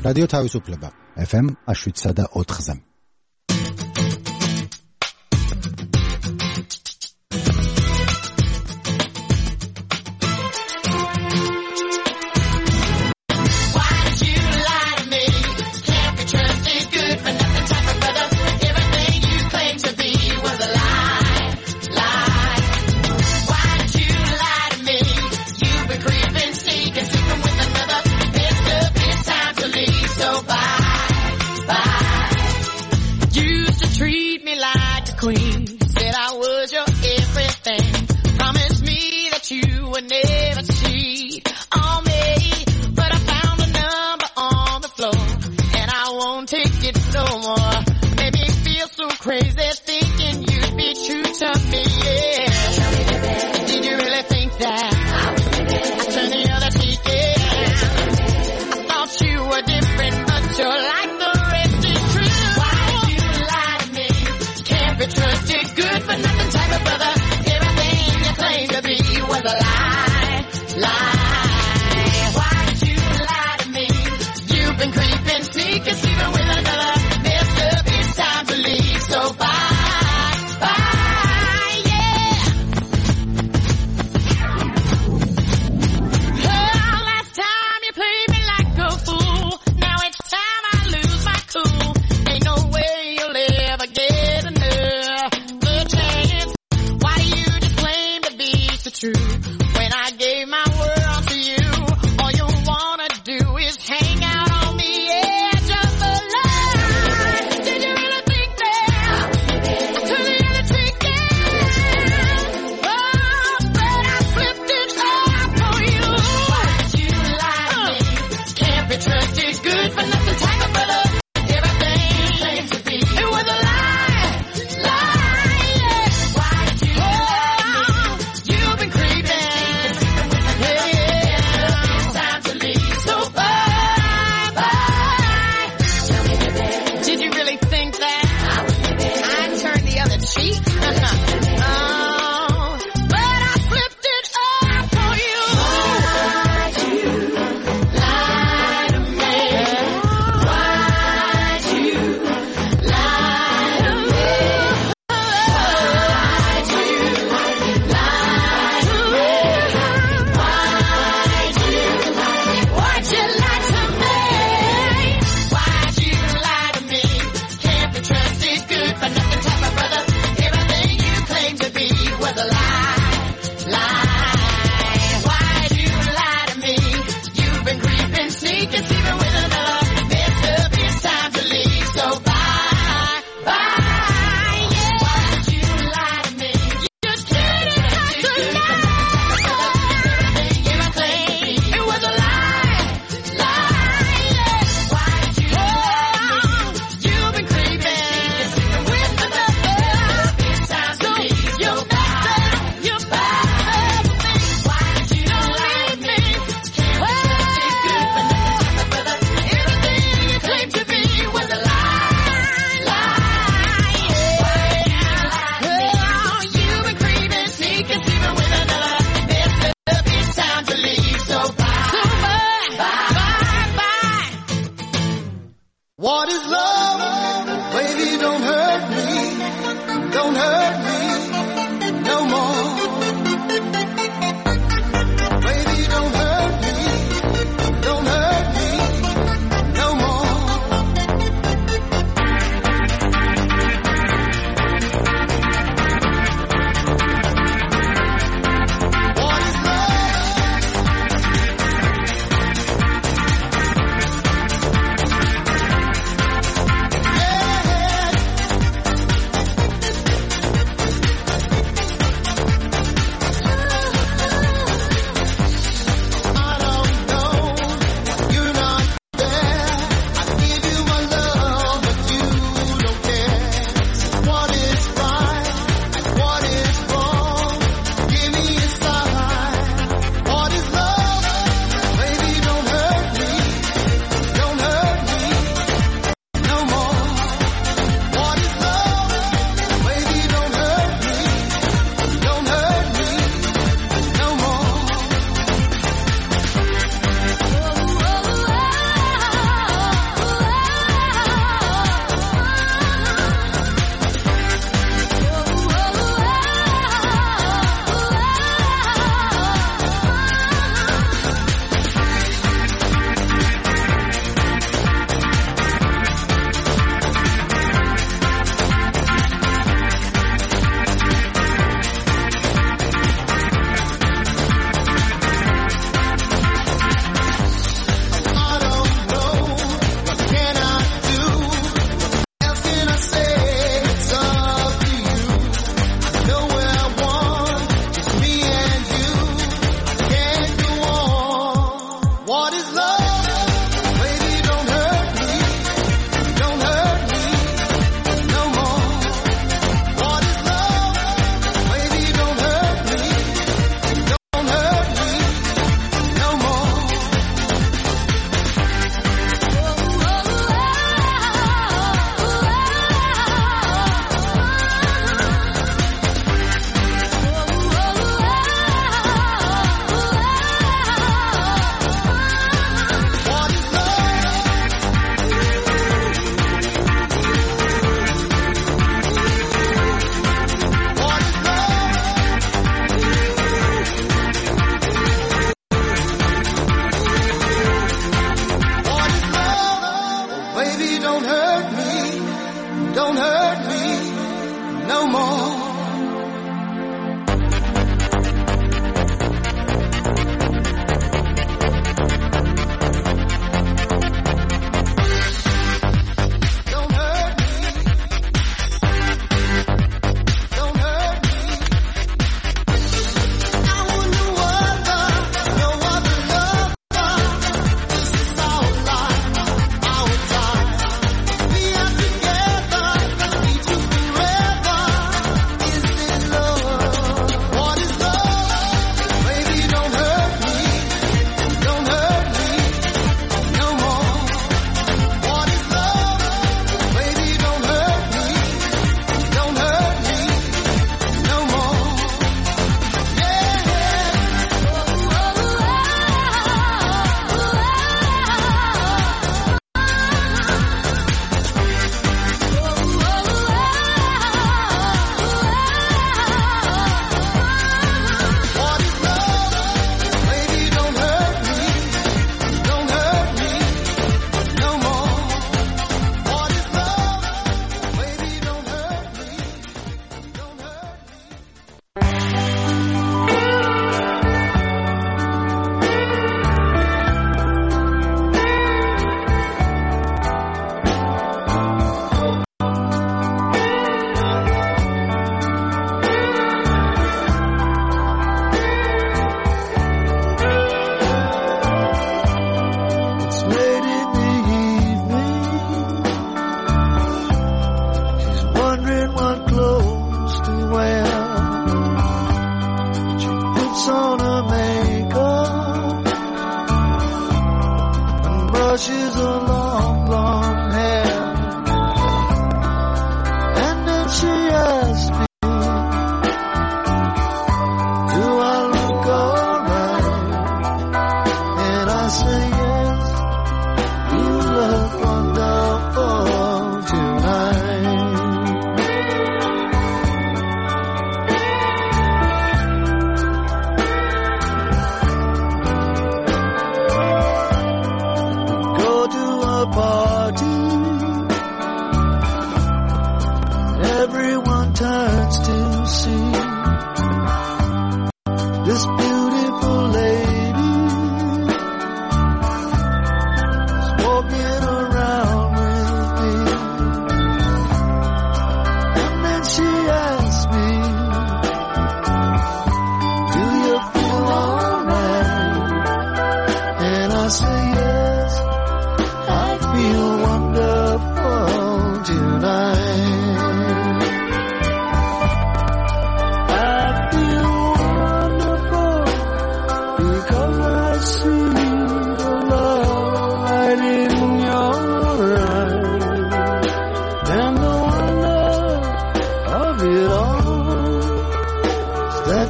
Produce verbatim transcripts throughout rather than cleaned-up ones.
რადიო თავისუფლება ეფ ემ one oh seven point four-ზე. You've been creeping.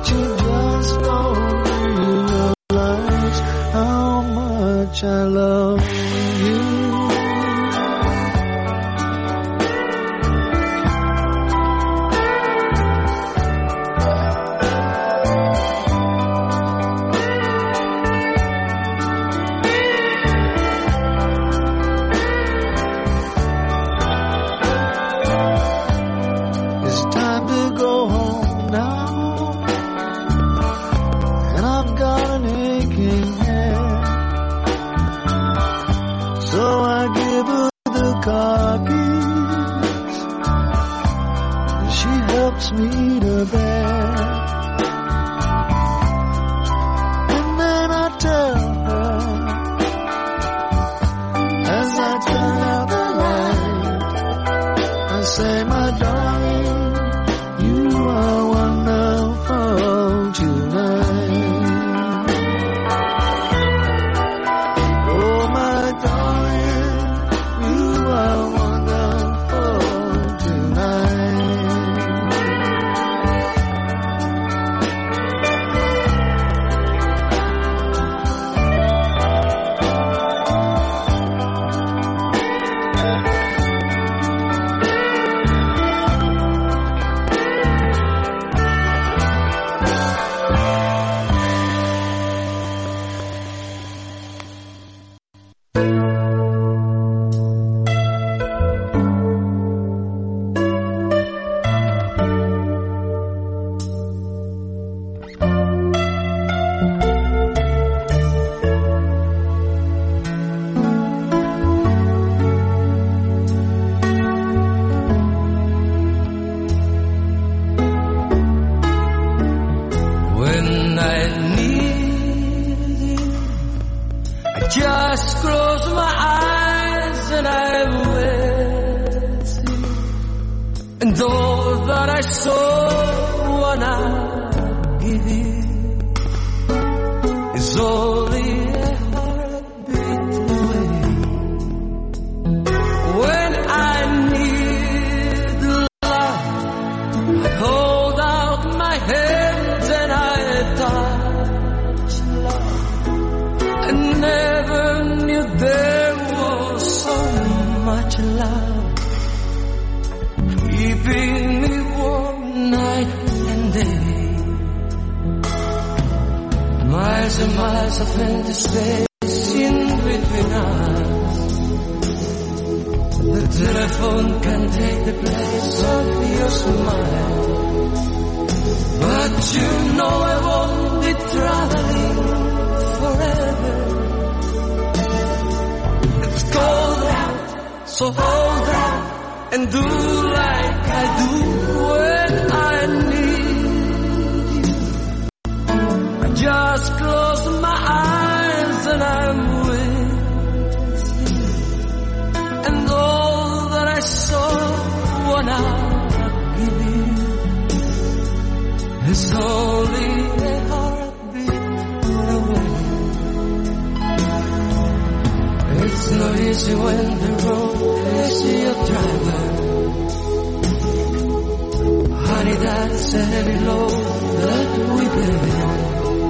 But you just don't realize how much I love you. Me to bed, and then I tell her as I turn out the light, I say, my darling, you are wonderful tonight. Oh, my darling, you are wonderful tonight. Just close my eyes and I'm with you, and all that I saw when I give you is only a heartbeat away. When I need love, I hold out my hands and I touch love. I never knew there was so much love, keeping me warm night and day. Miles and miles of empty space in between us. The telephone can take the place of your smile, but you know I won't be traveling forever. It's cold out, so hold out and do like I do when I need you. I just close my eyes and I'm with you, and all that I saw when I give you is only a heartbeat away. It's not easy when the road is your driver. Honey, that's a heavy load that we bear.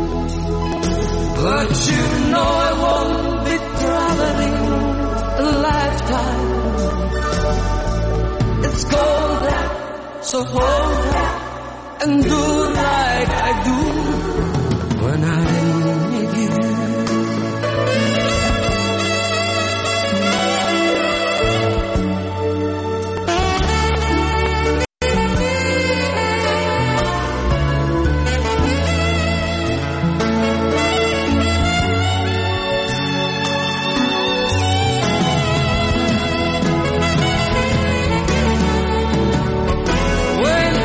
But you know I won't be traveling a lifetime. It's cold out, so hold out and do like I do when I need you. When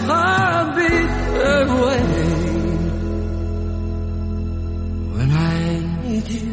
heartbeat away when I need you.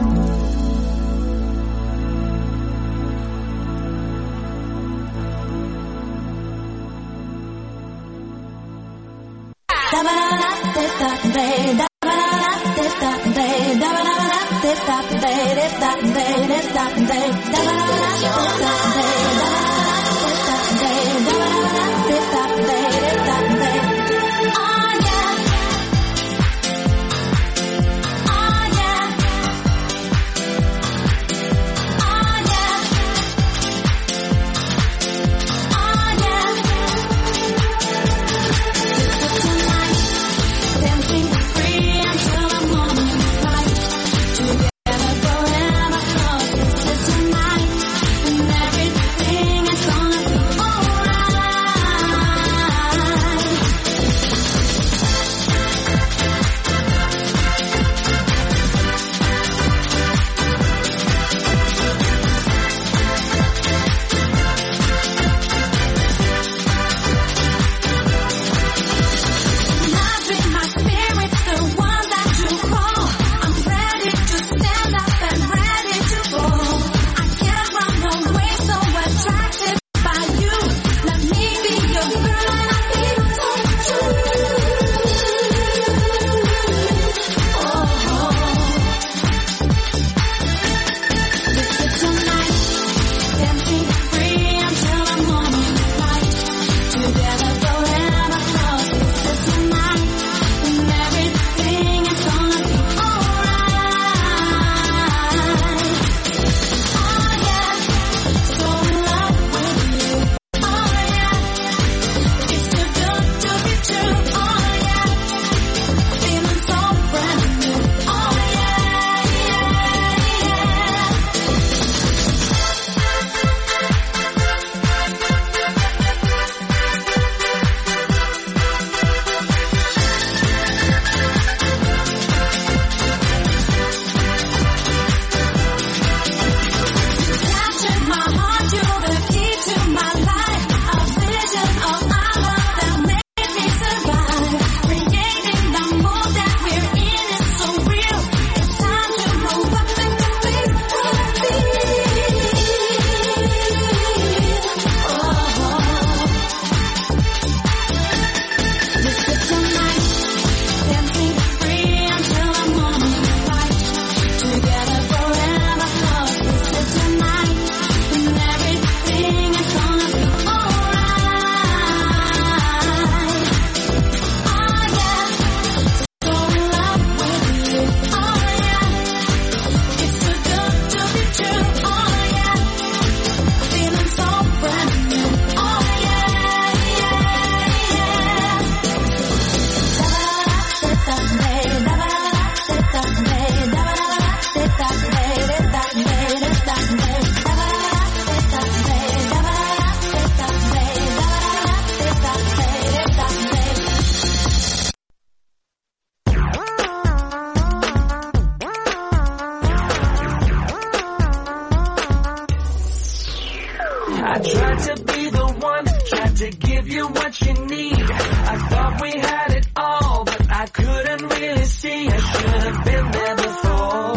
I tried to be the one, tried to give you what you need. I thought we had it all, but I couldn't really see. I should have been there before.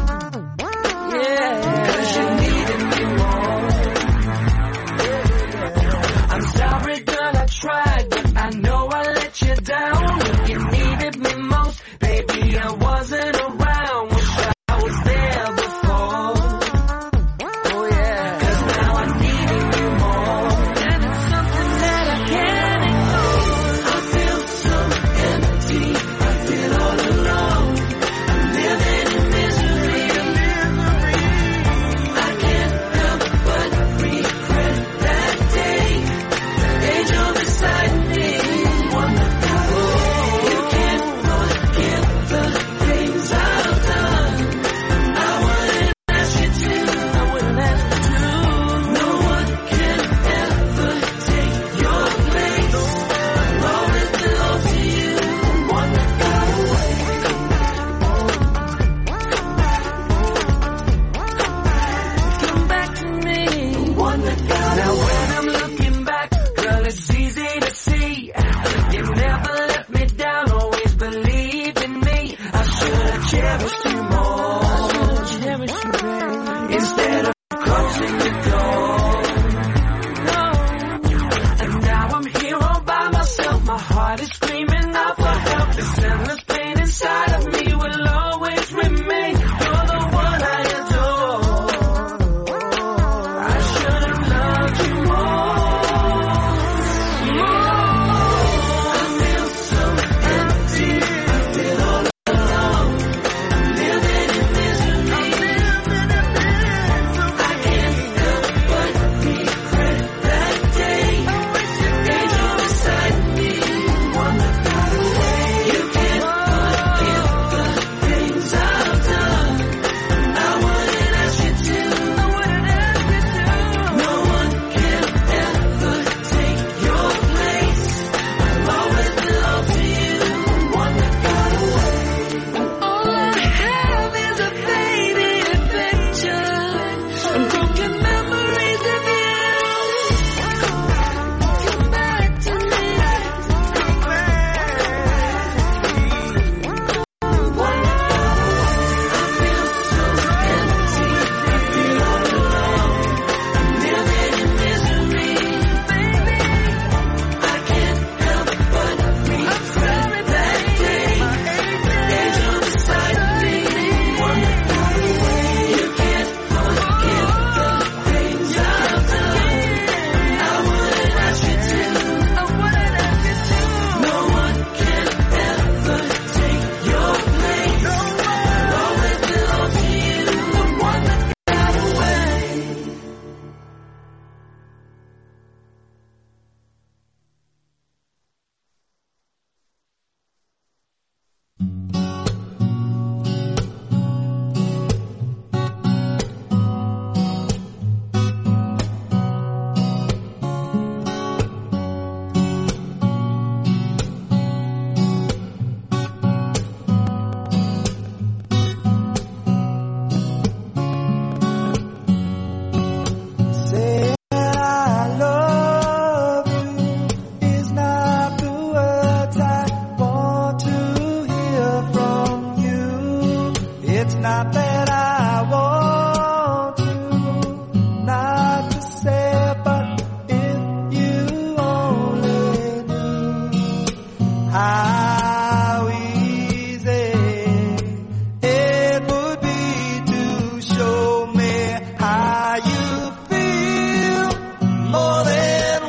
Yeah, 'cause you needed me more. I'm sorry, girl, I tried, but I know I let you down. When you needed me most, baby, I wasn't around. Wish I was there before. Oh yeah, 'cause now I needed you more. And it's something that I can't ignore. I feel so empty, I feel all alone. I live heart is screaming out for help. This endless pain inside of me will always remain. You're the one I adore. I should have loved you more. More. I feel so empty. I feel all alone. I'm living in misery. I can't help but regret that day. Angel beside me, one that got away. You can't forgive the things I've done. I wouldn't ask you to. I wouldn't ask you to. No one can ever take your place. I'll always belong to you, one that got away. All I have is a faded picture and broken memories of you. Come back to me. Come back. One that got away. I feel so empty. I feel all alone. I'm living in misery. Baby, I can't help but regret that day. Angel beside me, one that got away. You can't forgive the things I've done. I wouldn't ask you to. I wouldn't ask you to. No one can ever take your place. I'll always belong to you, the one that got away. Say I love you is not the words I want to hear from you. It's not that I want you not to say, but if you only knew how easy it would be to show me how you feel. More than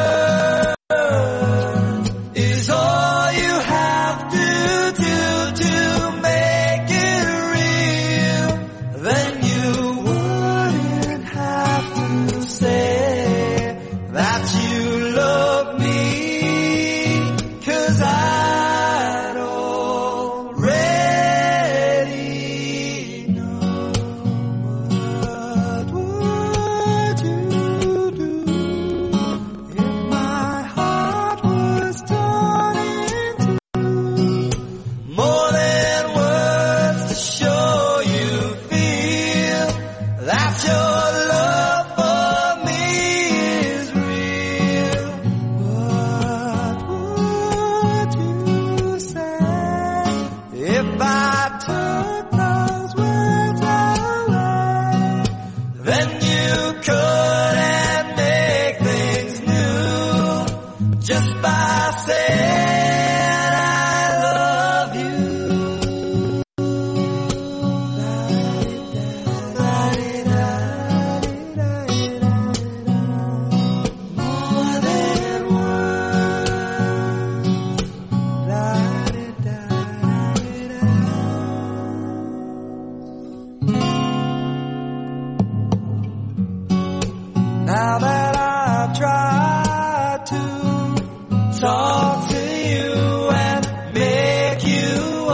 words is all you have to do to make it real. Then you wouldn't have to say that you love me, 'cause I'd already know. What would you do if my heart was torn into more than words to show you feel that your love for me is real? What would you say if I took those words away? Then you couldn't make things new just by saying I love you. More than words. Now that I've tried to talk to you and make you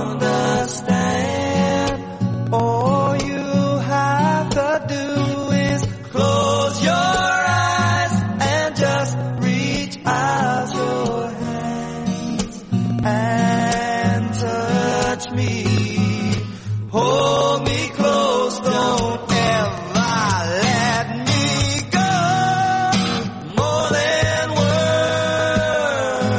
understand, all you have to do is close your eyes and just reach out your hands and touch me. Hold me close, don't ever let me go. More than words.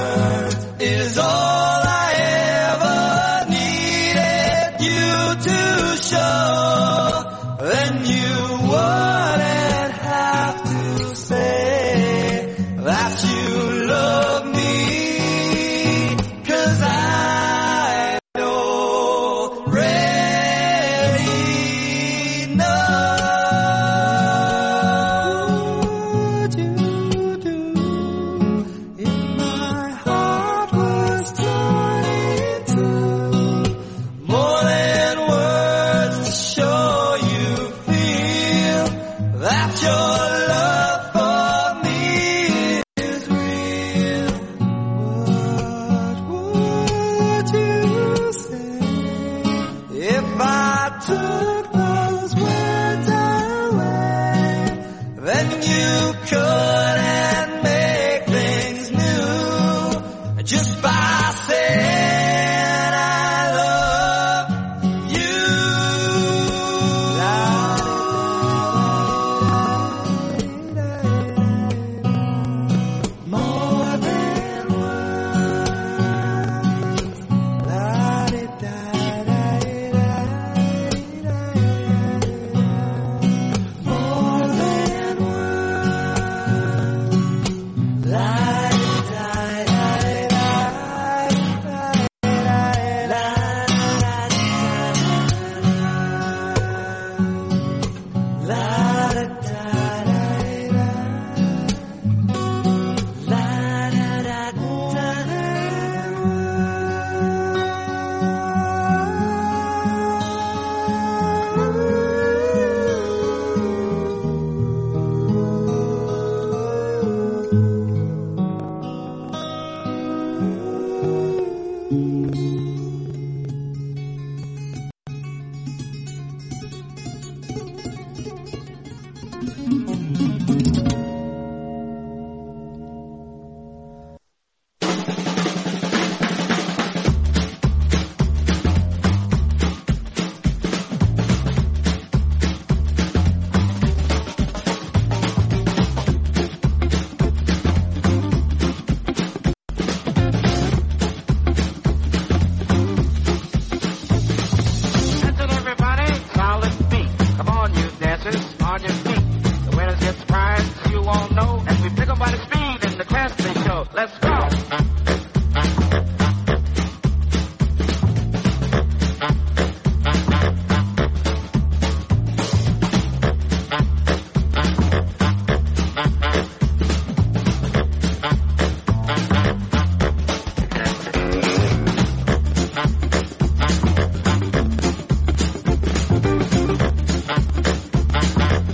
house. Let's go.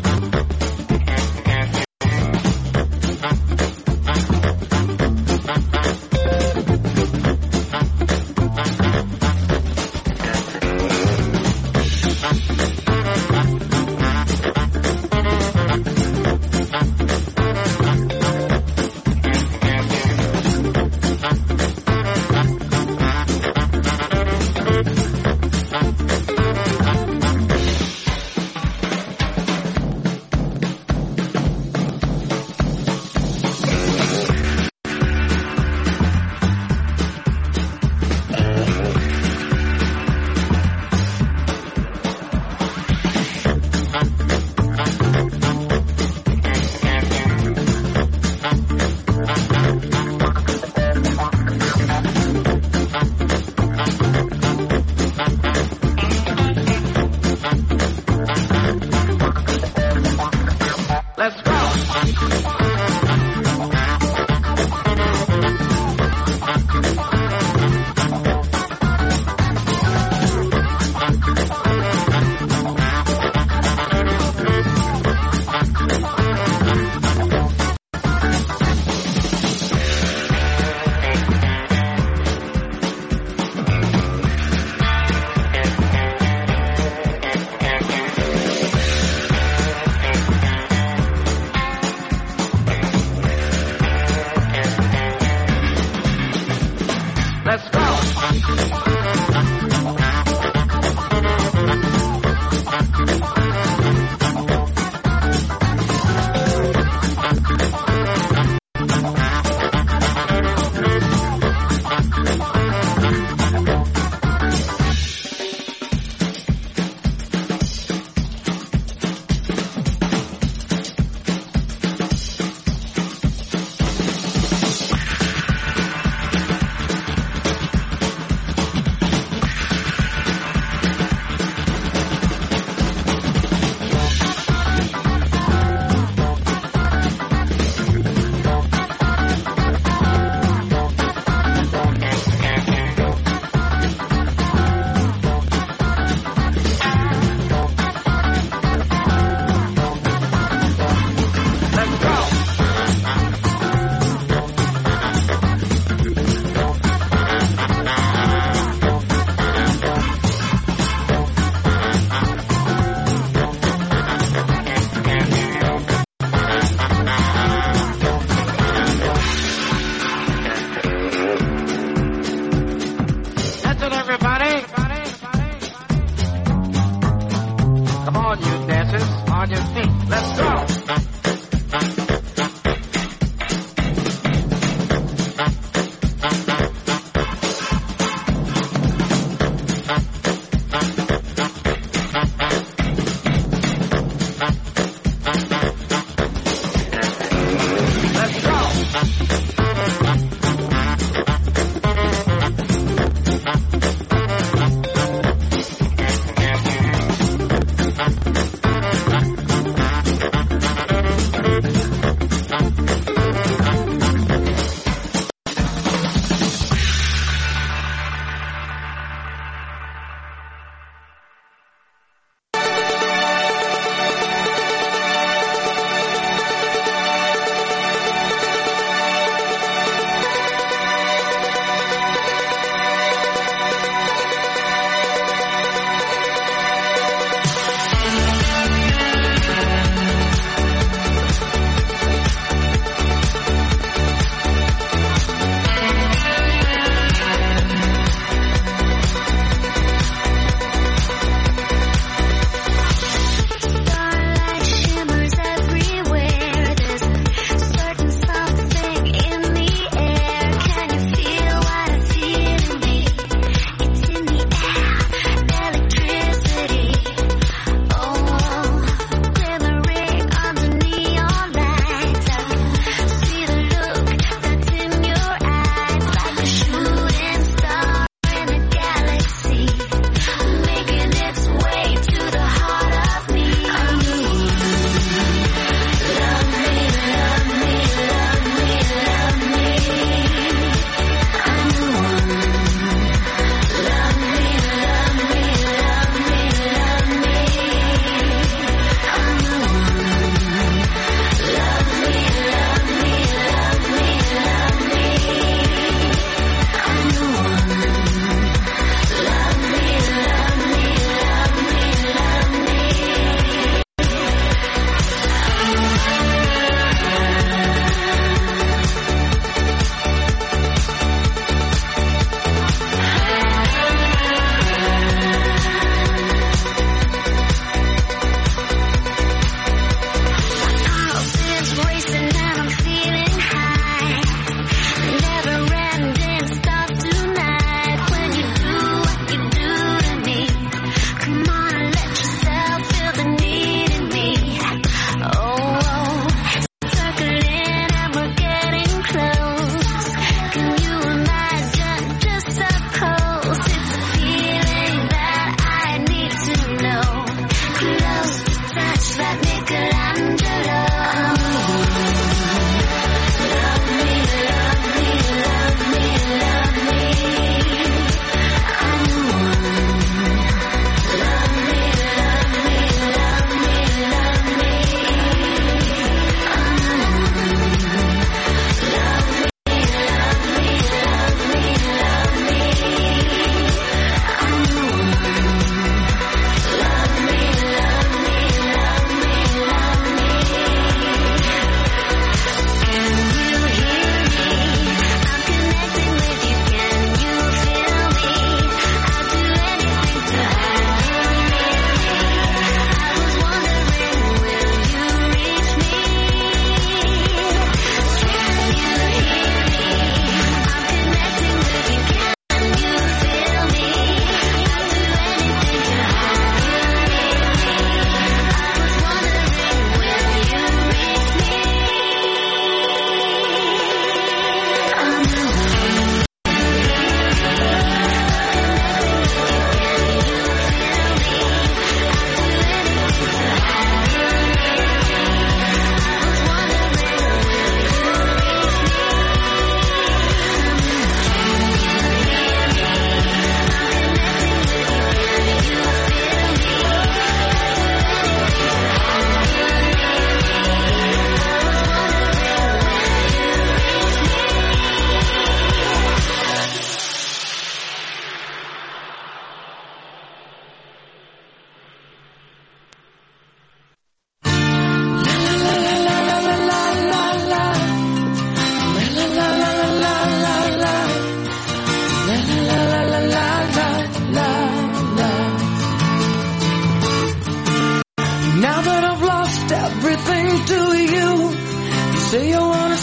Bye.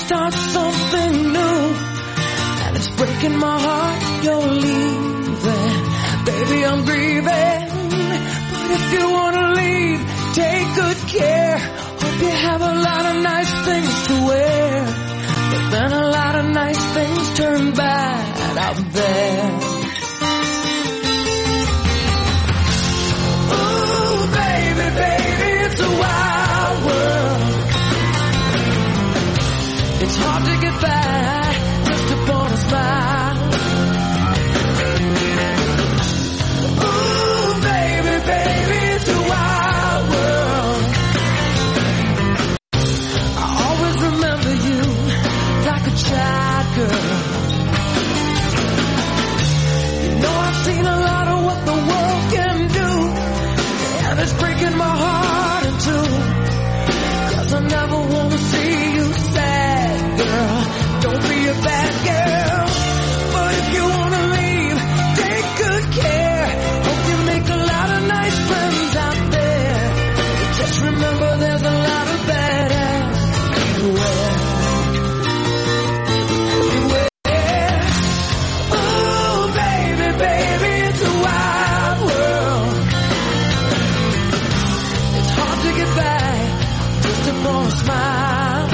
start something new, and it's breaking my heart you're leaving. Baby, I'm grieving, but if you wanna leave, take good care. Hope you have a lot of nice things to wear, but then a lot of nice things turn bad out there. Ooh, baby, baby, it's a wild world. It's hard to get by just upon a smile. Ooh, baby, baby, it's a wild world. I always remember you like a child girl. You know I've seen a lot of what the world can do, and it's breaking my heart in two, 'cause I never want to see you sad, girl. Don't be a bad girl, but if you want to leave, take good care. Hope you make a lot of nice friends out there, but just remember there's a lot of bad ass everywhere. Everywhere. Ooh, baby, baby, it's a wild world. It's hard to get by just upon a smile.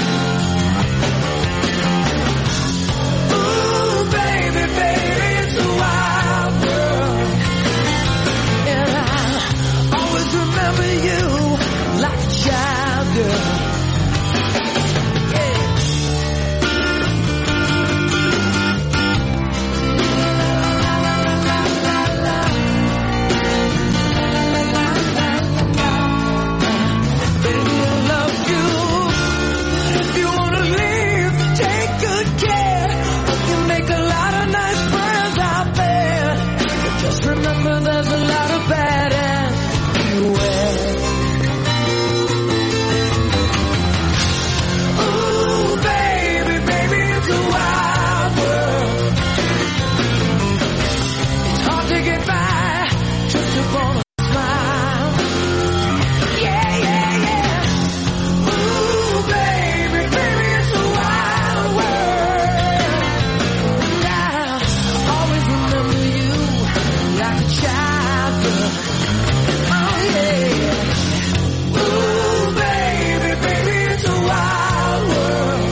Ooh, baby, baby, it's a wild world. And I always remember you like a child girl. Yeah. Baby, I love you. If you wanna leave, take good care. Hope you make a lot of nice friends out there, but just remember there's a lot of bad ass everywhere. Ooh, baby, baby, it's a wild world. It's hard to get by just upon a smile. Yeah, yeah, yeah. Ooh, baby, baby, it's a wild world. And I always remember you like a child girl. Oh, yeah. Ooh, baby, baby, it's a wild world.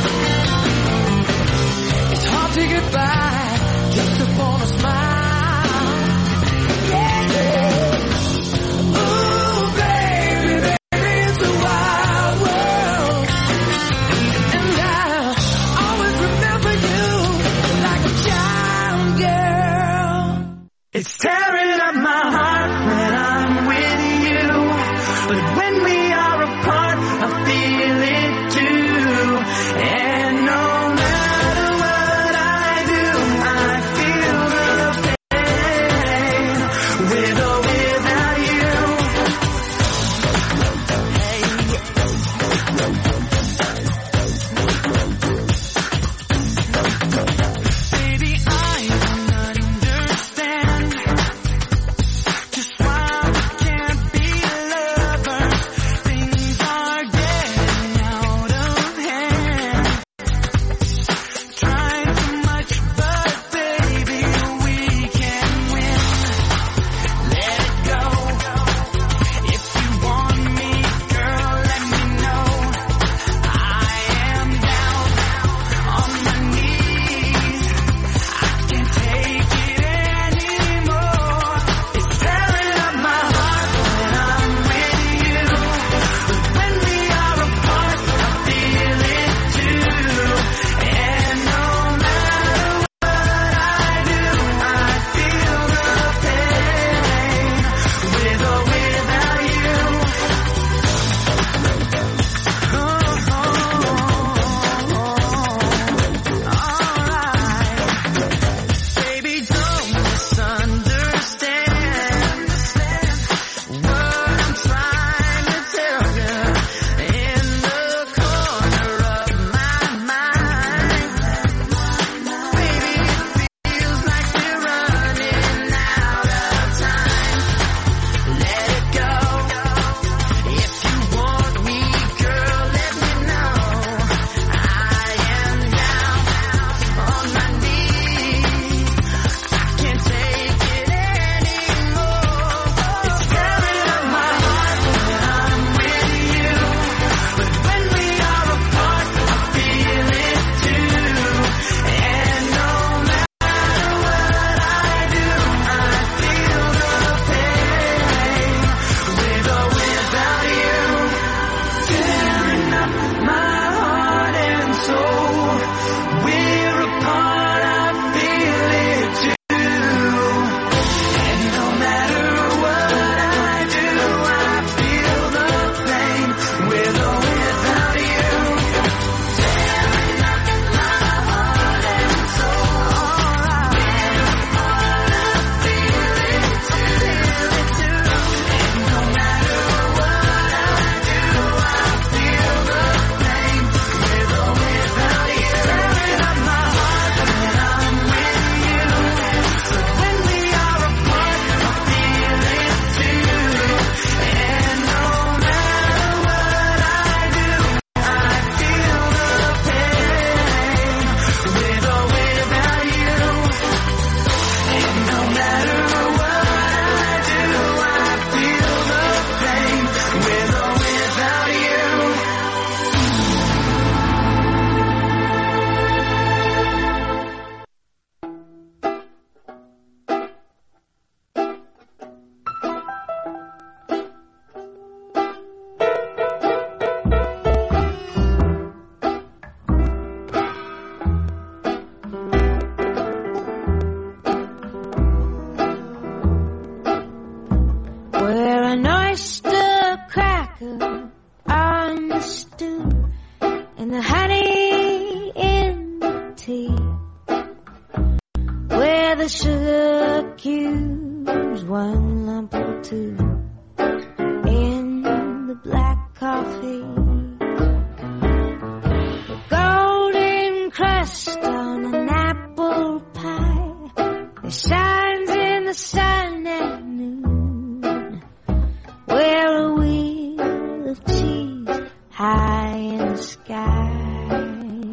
It's hard to get by just upon a smile. Yeah, yeah. Ooh, baby, baby, it's a wild world. And I always remember you like a child girl. It's tearing up my heart when I'm with you, but when we are apart, I feel it too. And no matter what I do, I feel the pain, with or without you. Baby, I don't understand the sugar cubes, one lump or two in the black coffee. The golden crust on an apple pie that shines in the sun at noon. Where a wheel of cheese high in the sky.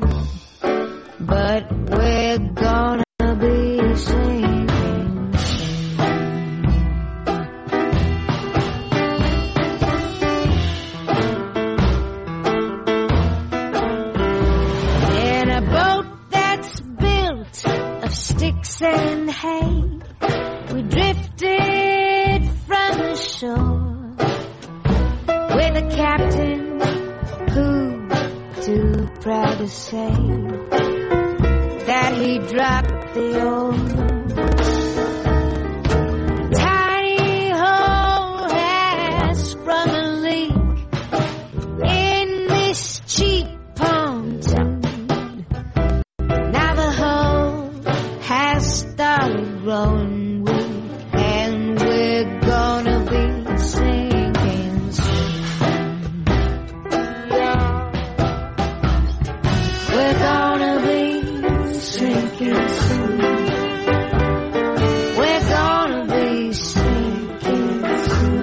But we're gonna be singing, in a boat that's built of sticks and hay. We drifted from the shore with a captain who, too proud to say that he dropped the old tiny hole has sprung a leak in this cheap pontoon. Now the hole has started growing weak, and we're gonna be sinking soon. We're gonna be sinking soon. We're gonna be sinking soon.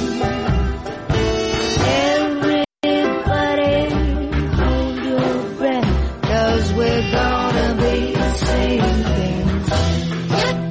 Everybody hold your breath, 'cause we're gonna be sinking soon.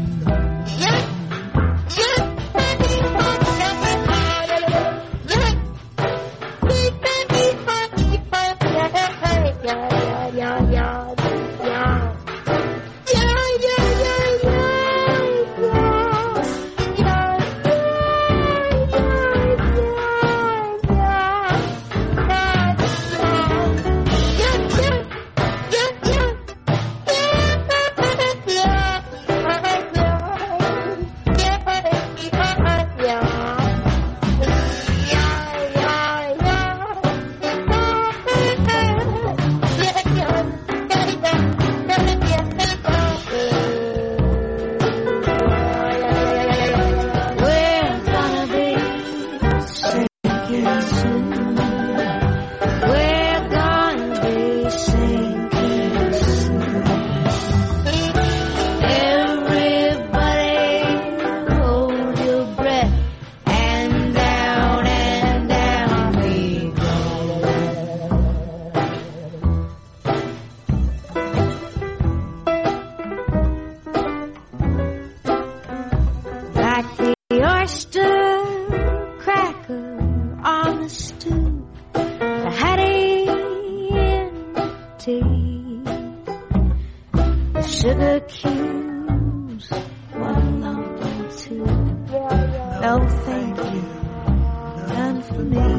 Sugar cubes, one lump or two. No thank you, none for me.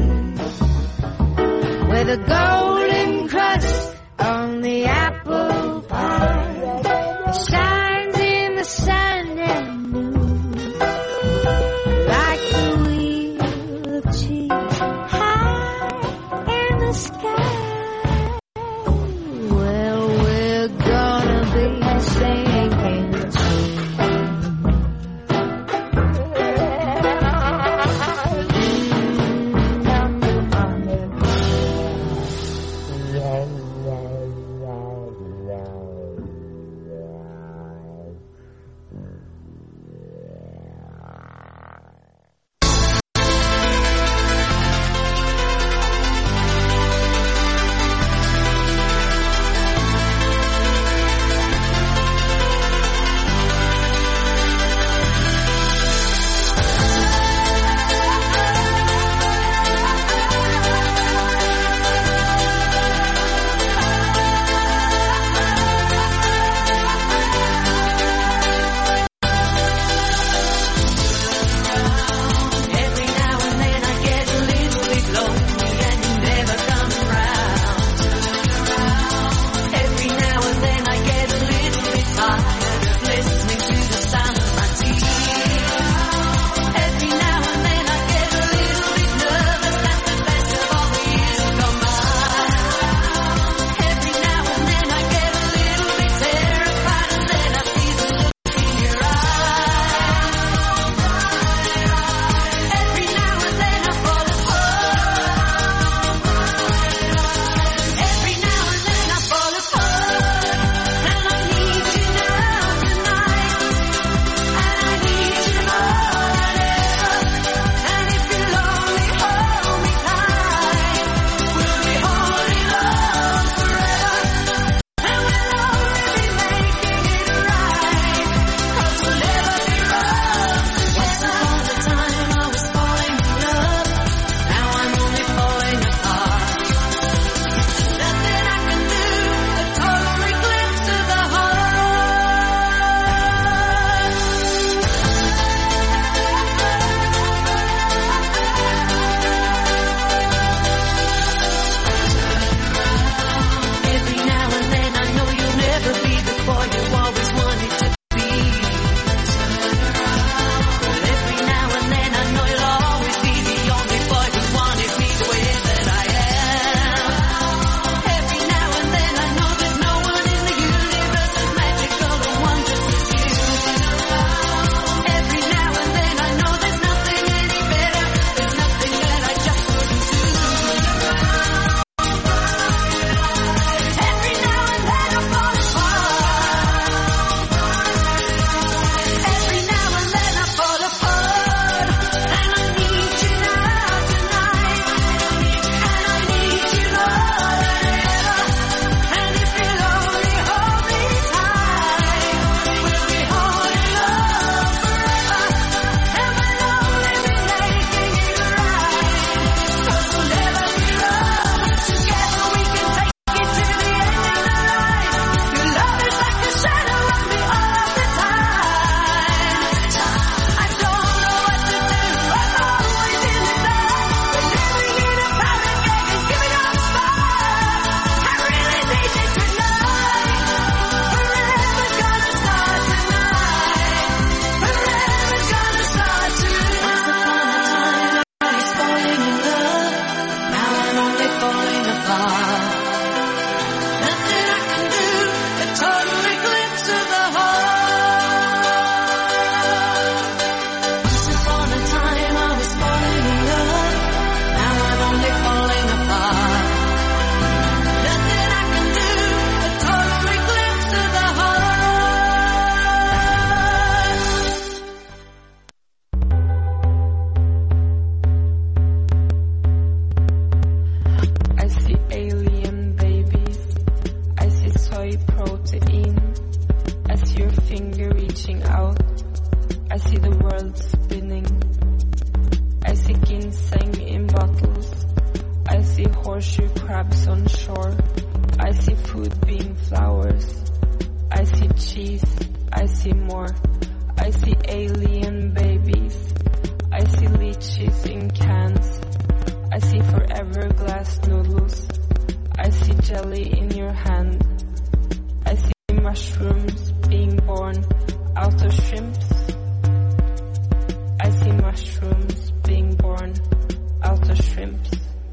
With a golden crust on the apple pie that shines in the sun at noon, like the wheel of cheese high in the sky. your finger reaching out. I see the world spinning. I see ginseng in bottles. I see horseshoe crabs on shore. I see food being flowers. I see cheese. I see more. I see alien babies. I see lychees in cans. I see forever glass noodles. I see jelly in your hand. I see mushrooms being born out of shrimps. I see mushrooms being born out of shrimps.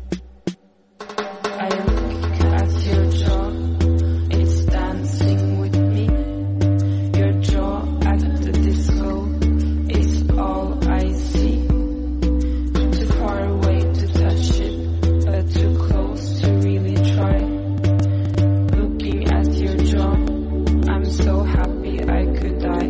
I look at your jaw, it's dancing with me. Your jaw at the disco is all I see. Too far away to touch it, but too close to really try. Looking at your jaw, I'm so happy I could die.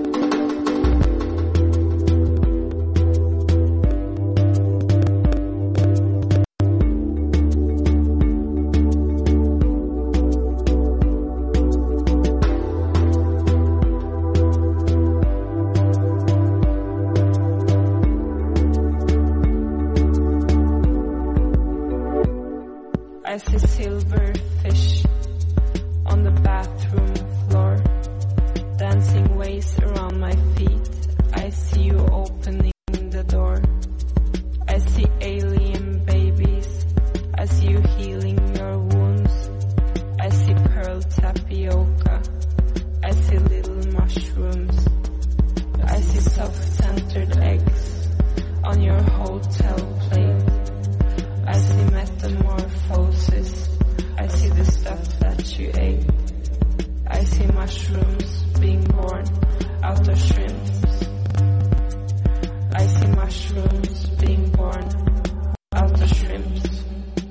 I see silver fish on the bathroom floor, dancing waves around my feet. I see you opening the door. I see alien babies. I see you healing your wounds. I see pearl tapioca. I see little mushrooms. I see soft-centered eggs on your hotel plate. I see metamorphosis. I see the stuff that you ate. I see mushrooms being born out of shrimps. I see mushrooms being born out of shrimps.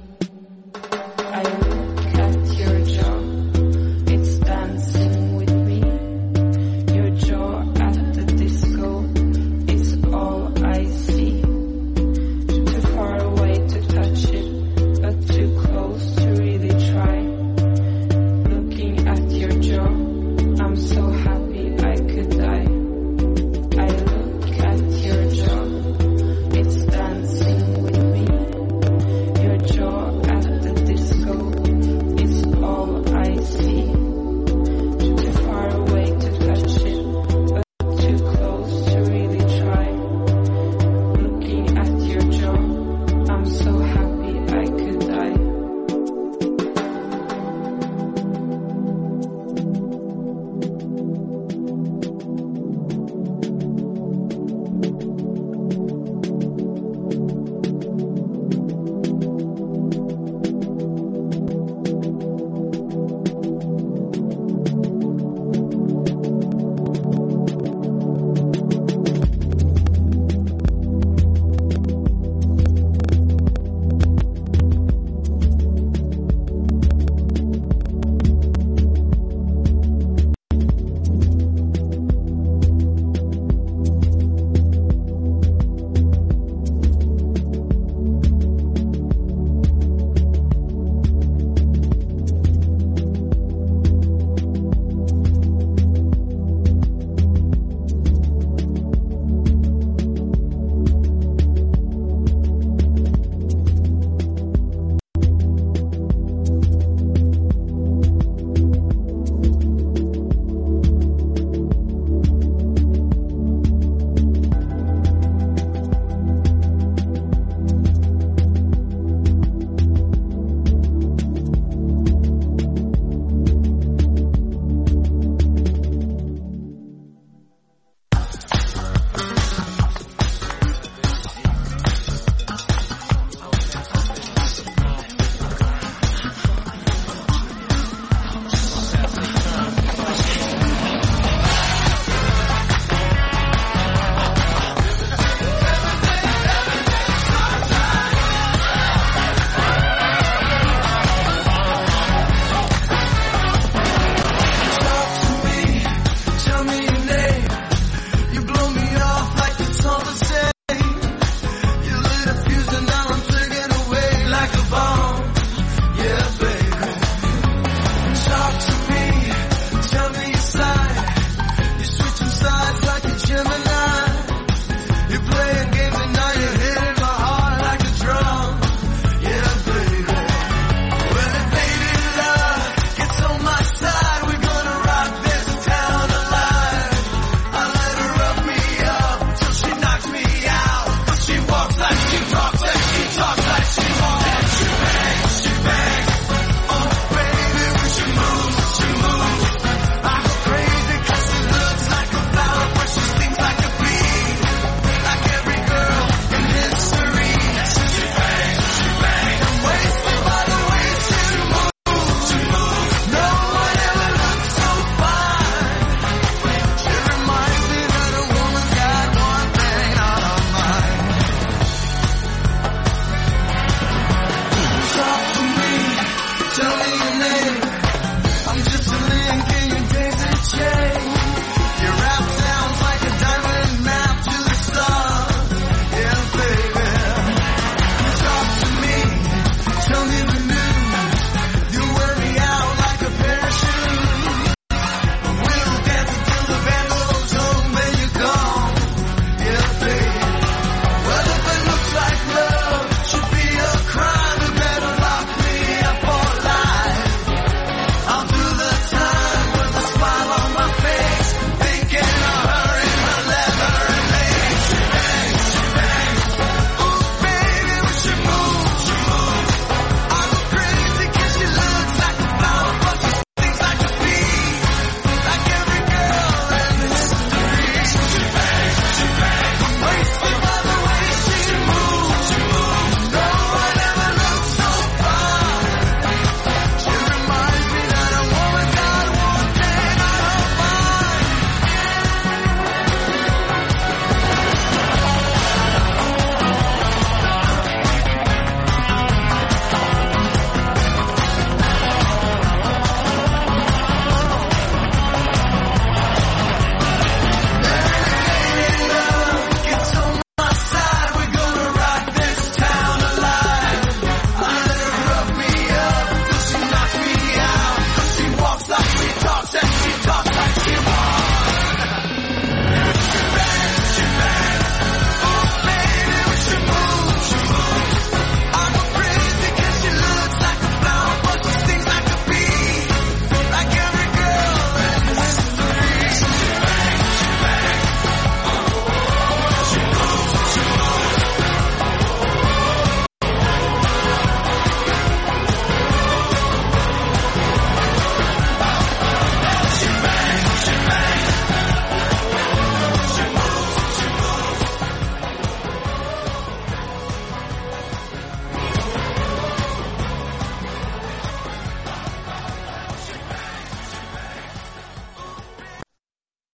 I look at your jaw, it's dancing with me. Your jaw at the disco is all I see. Too far away to touch it, but too close to really try. Looking at your jaw, I'm so happy I could die. I look at your jaw, it's dancing with me. Your jaw at the disco is all I see. Too far away to touch it, but too close to really try. Looking at your jaw, I'm so happy I could die.